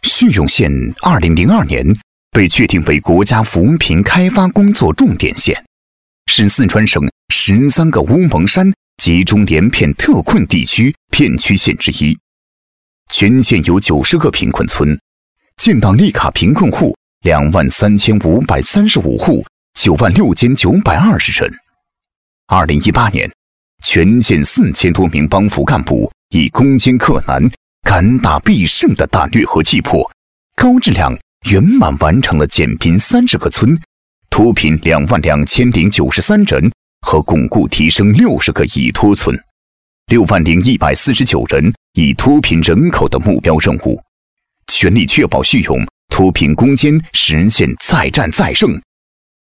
叙永县2002年被确定为国家扶贫开发工作重点县，是四川省13个乌蒙山集中连片特困地区片区县之一。全县有90个贫困村，建档立卡贫困户23535户，96920人。2018年，全县4000多名帮扶干部以攻坚克难、敢打必胜的胆略和气魄，高质量圆满完成了减贫30个村、脱贫22093人和巩固提升60个已脱村、60149人已脱贫人口的目标任务，全力确保叙永脱贫攻坚实现再战再胜、